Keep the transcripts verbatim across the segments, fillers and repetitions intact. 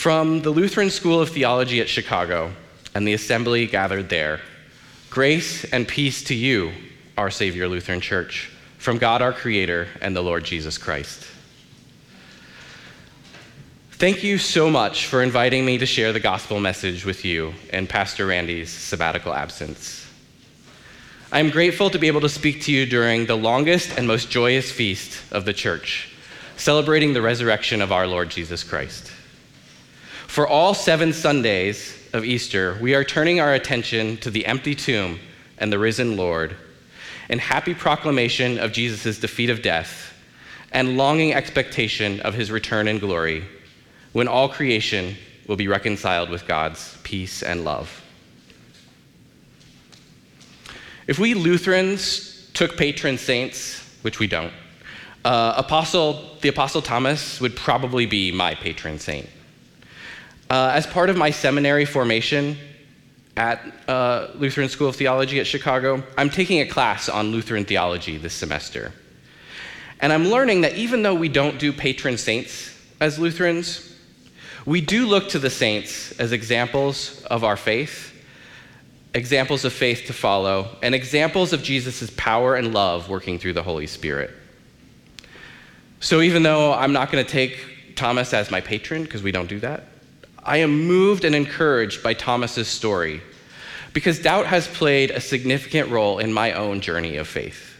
From the Lutheran School of Theology at Chicago and the assembly gathered there, grace and peace to you, our Savior Lutheran Church, from God our Creator and the Lord Jesus Christ. Thank you so much for inviting me to share the gospel message with you in Pastor Randy's sabbatical absence. I am grateful to be able to speak to you during the longest and most joyous feast of the church, celebrating the resurrection of our Lord Jesus Christ. For all seven Sundays of Easter, we are turning our attention to the empty tomb and the risen Lord in happy proclamation of Jesus' defeat of death and longing expectation of his return in glory when all creation will be reconciled with God's peace and love. If we Lutherans took patron saints, which we don't, uh, Apostle, the Apostle Thomas would probably be my patron saint. Uh, as part of my seminary formation at uh, Lutheran School of Theology at Chicago, I'm taking a class on Lutheran theology this semester. And I'm learning that even though we don't do patron saints as Lutherans, we do look to the saints as examples of our faith, examples of faith to follow, and examples of Jesus' power and love working through the Holy Spirit. So even though I'm not going to take Thomas as my patron, because we don't do that, I am moved and encouraged by Thomas's story because doubt has played a significant role in my own journey of faith.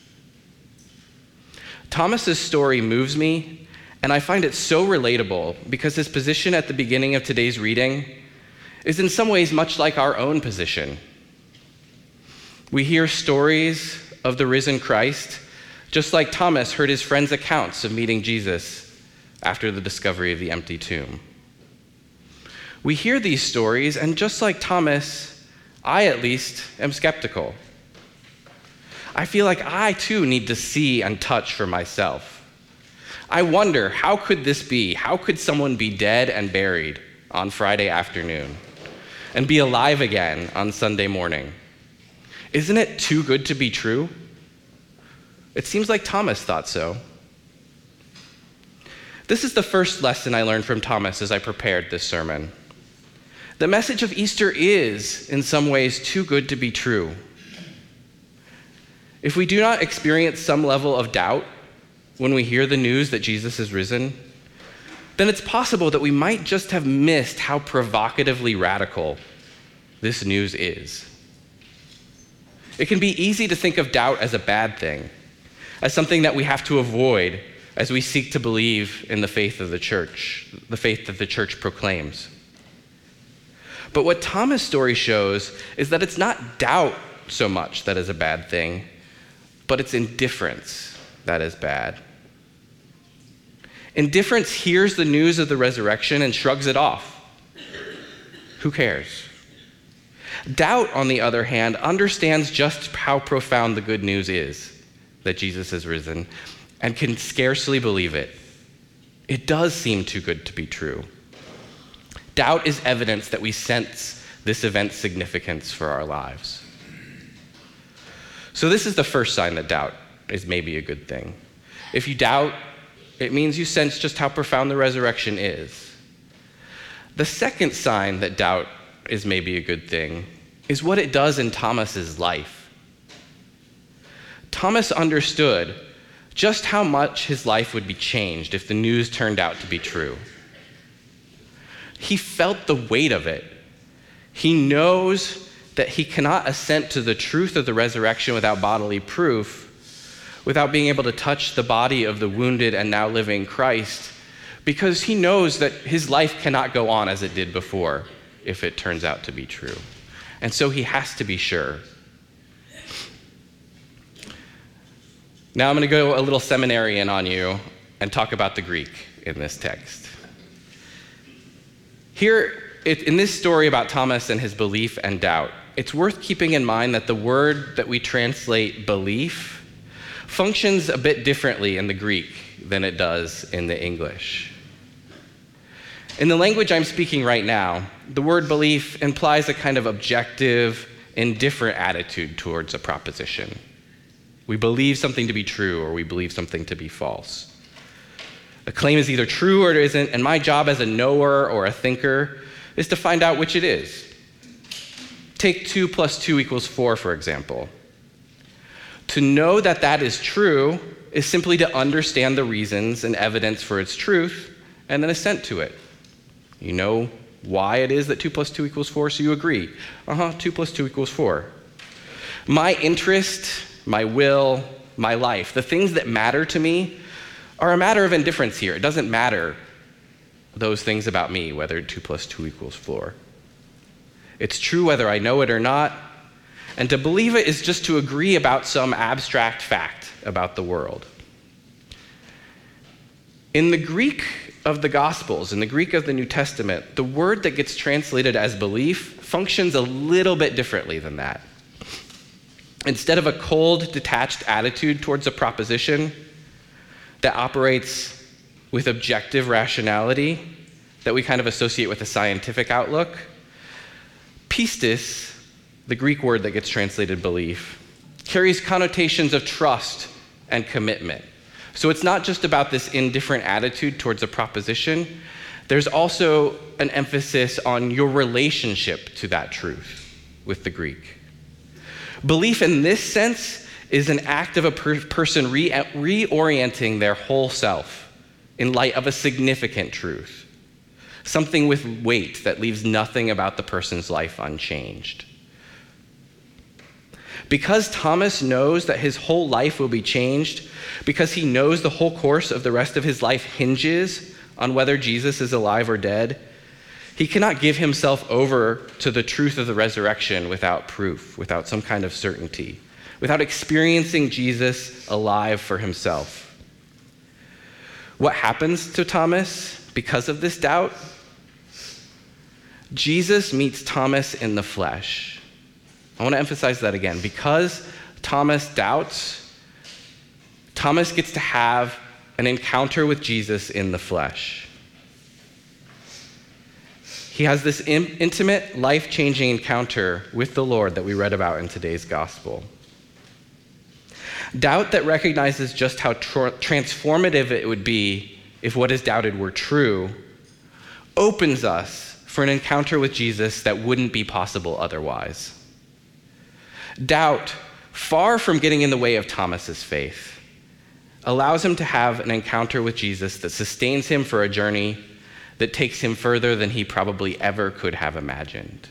Thomas's story moves me, and I find it so relatable because his position at the beginning of today's reading is in some ways much like our own position. We hear stories of the risen Christ, just like Thomas heard his friends' accounts of meeting Jesus after the discovery of the empty tomb. We hear these stories, and just like Thomas, I at least am skeptical. I feel like I too need to see and touch for myself. I wonder, how could this be? How could someone be dead and buried on Friday afternoon and be alive again on Sunday morning? Isn't it too good to be true? It seems like Thomas thought so. This is the first lesson I learned from Thomas as I prepared this sermon. The message of Easter is, in some ways, too good to be true. If we do not experience some level of doubt when we hear the news that Jesus is risen, then it's possible that we might just have missed how provocatively radical this news is. It can be easy to think of doubt as a bad thing, as something that we have to avoid as we seek to believe in the faith of the church, the faith that the church proclaims. But what Thomas' story shows is that it's not doubt so much that is a bad thing, but it's indifference that is bad. Indifference hears the news of the resurrection and shrugs it off. Who cares? Doubt, on the other hand, understands just how profound the good news is that Jesus is risen and can scarcely believe it. It does seem too good to be true. Doubt is evidence that we sense this event's significance for our lives. So this is the first sign that doubt is maybe a good thing. If you doubt, it means you sense just how profound the resurrection is. The second sign that doubt is maybe a good thing is what it does in Thomas's life. Thomas understood just how much his life would be changed if the news turned out to be true. He felt the weight of it. He knows that he cannot assent to the truth of the resurrection without bodily proof, without being able to touch the body of the wounded and now living Christ, because he knows that his life cannot go on as it did before if it turns out to be true. And so he has to be sure. Now I'm going to go a little seminarian on you and talk about the Greek in this text. Here, it, in this story about Thomas and his belief and doubt, it's worth keeping in mind that the word that we translate belief functions a bit differently in the Greek than it does in the English. In the language I'm speaking right now, the word belief implies a kind of objective, indifferent attitude towards a proposition. We believe something to be true or we believe something to be false. A claim is either true or it isn't, and my job as a knower or a thinker is to find out which it is. Take two plus two equals four, for example. To know that that is true is simply to understand the reasons and evidence for its truth and then assent to it. You know why it is that two plus two equals four, so you agree. Uh-huh, two plus two equals four. My interest, my will, my life, the things that matter to me are a matter of indifference here. It doesn't matter those things about me, whether two plus two equals four. It's true whether I know it or not, and to believe it is just to agree about some abstract fact about the world. In the Greek of the Gospels, in the Greek of the New Testament, the word that gets translated as belief functions a little bit differently than that. Instead of a cold, detached attitude towards a proposition that operates with objective rationality that we kind of associate with a scientific outlook, pistis, the Greek word that gets translated belief, carries connotations of trust and commitment. So it's not just about this indifferent attitude towards a proposition. There's also an emphasis on your relationship to that truth with the Greek. Belief in this sense is an act of a per- person re- reorienting their whole self in light of a significant truth. Something with weight that leaves nothing about the person's life unchanged. Because Thomas knows that his whole life will be changed, because he knows the whole course of the rest of his life hinges on whether Jesus is alive or dead, he cannot give himself over to the truth of the resurrection without proof, without some kind of certainty, without experiencing Jesus alive for himself. What happens to Thomas because of this doubt? Jesus meets Thomas in the flesh. I want to emphasize that again. Because Thomas doubts, Thomas gets to have an encounter with Jesus in the flesh. He has this in- intimate, life-changing encounter with the Lord that we read about in today's gospel. Doubt that recognizes just how tra- transformative it would be if what is doubted were true opens us for an encounter with Jesus that wouldn't be possible otherwise. Doubt, far from getting in the way of Thomas's faith, allows him to have an encounter with Jesus that sustains him for a journey that takes him further than he probably ever could have imagined.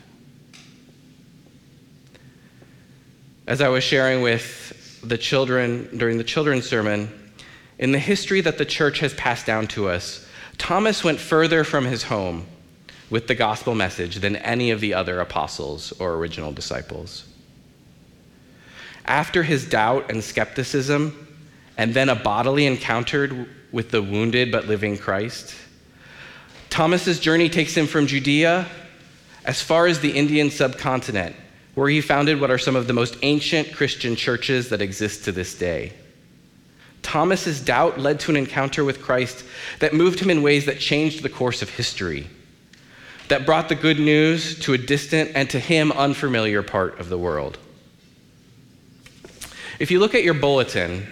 As I was sharing with the children during the children's sermon, in the history that the church has passed down to us, Thomas went further from his home with the gospel message than any of the other apostles or original disciples. After his doubt and skepticism, and then a bodily encounter with the wounded but living Christ, Thomas's journey takes him from Judea as far as the Indian subcontinent, where he founded what are some of the most ancient Christian churches that exist to this day. Thomas's doubt led to an encounter with Christ that moved him in ways that changed the course of history, that brought the good news to a distant and to him unfamiliar part of the world. If you look at your bulletin,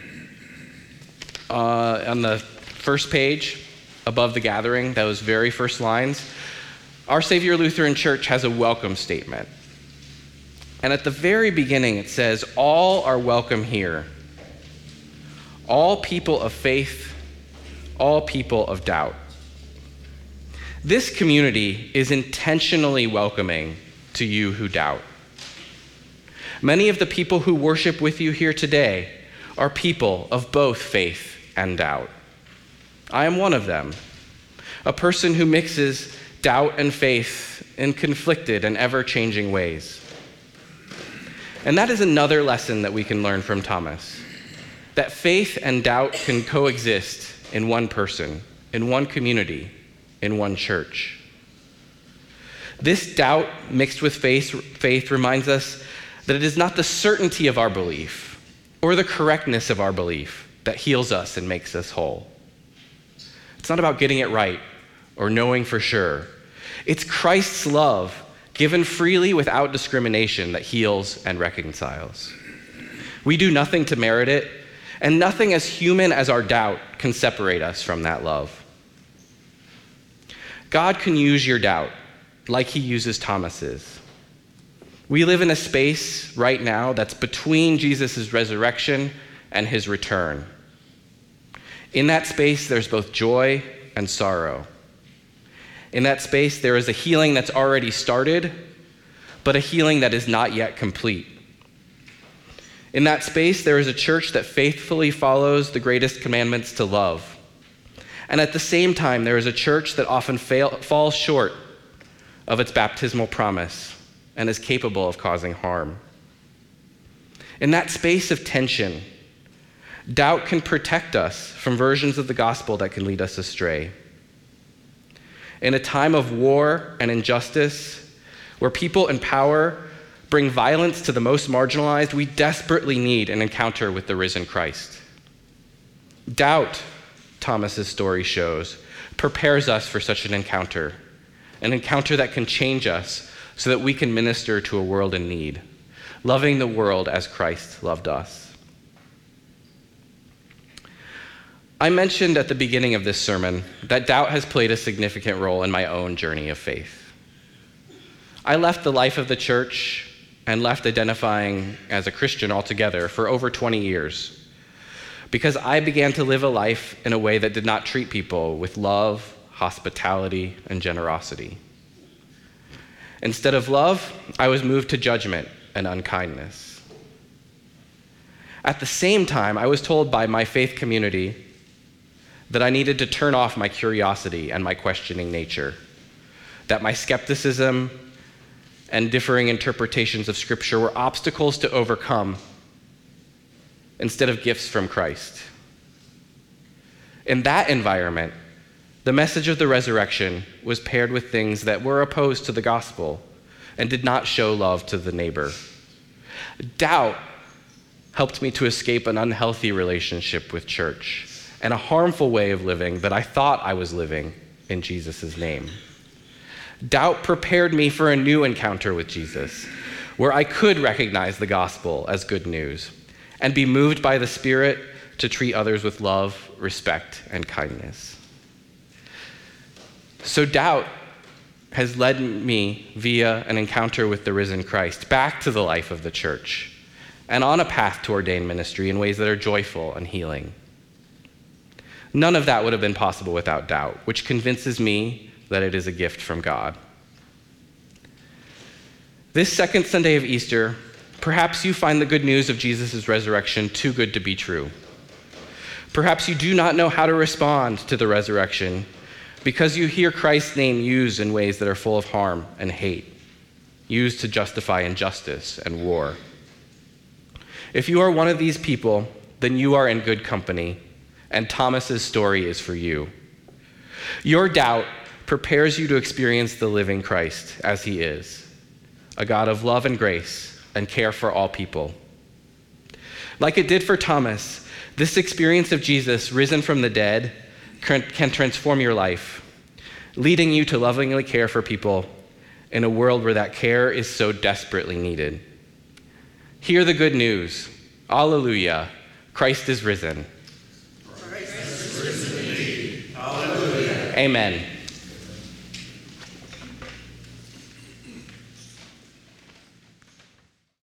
uh, on the first page above the gathering, those very first lines, Our Savior Lutheran Church has a welcome statement. And at the very beginning it says, all are welcome here. All people of faith, all people of doubt. This community is intentionally welcoming to you who doubt. Many of the people who worship with you here today are people of both faith and doubt. I am one of them, a person who mixes doubt and faith in conflicted and ever-changing ways. And that is another lesson that we can learn from Thomas, that faith and doubt can coexist in one person, in one community, in one church. This doubt mixed with faith, faith reminds us that it is not the certainty of our belief or the correctness of our belief that heals us and makes us whole. It's not about getting it right or knowing for sure. It's Christ's love given freely without discrimination that heals and reconciles. We do nothing to merit it, and nothing as human as our doubt can separate us from that love. God can use your doubt like he uses Thomas's. We live in a space right now that's between Jesus' resurrection and his return. In that space, there's both joy and sorrow. In that space, there is a healing that's already started, but a healing that is not yet complete. In that space, there is a church that faithfully follows the greatest commandments to love. And at the same time, there is a church that often fail, falls short of its baptismal promise and is capable of causing harm. In that space of tension, doubt can protect us from versions of the gospel that can lead us astray. In a time of war and injustice, where people in power bring violence to the most marginalized, we desperately need an encounter with the risen Christ. Doubt, Thomas's story shows, prepares us for such an encounter, an encounter that can change us so that we can minister to a world in need, loving the world as Christ loved us. I mentioned at the beginning of this sermon that doubt has played a significant role in my own journey of faith. I left the life of the church and left identifying as a Christian altogether for over twenty years because I began to live a life in a way that did not treat people with love, hospitality, and generosity. Instead of love, I was moved to judgment and unkindness. At the same time, I was told by my faith community that I needed to turn off my curiosity and my questioning nature, that my skepticism and differing interpretations of Scripture were obstacles to overcome instead of gifts from Christ. In that environment, the message of the resurrection was paired with things that were opposed to the gospel and did not show love to the neighbor. Doubt helped me to escape an unhealthy relationship with church and a harmful way of living that I thought I was living in Jesus' name. Doubt prepared me for a new encounter with Jesus, where I could recognize the gospel as good news and be moved by the Spirit to treat others with love, respect, and kindness. So doubt has led me via an encounter with the risen Christ back to the life of the church and on a path to ordained ministry in ways that are joyful and healing. None of that would have been possible without doubt, which convinces me that it is a gift from God. This second Sunday of Easter, perhaps you find the good news of Jesus' resurrection too good to be true. Perhaps you do not know how to respond to the resurrection because you hear Christ's name used in ways that are full of harm and hate, used to justify injustice and war. If you are one of these people, then you are in good company, and Thomas's story is for you. Your doubt prepares you to experience the living Christ as he is, a God of love and grace and care for all people. Like it did for Thomas, this experience of Jesus risen from the dead can transform your life, leading you to lovingly care for people in a world where that care is so desperately needed. Hear the good news. Alleluia. Christ is risen. Christ is risen indeed. Hallelujah. Amen.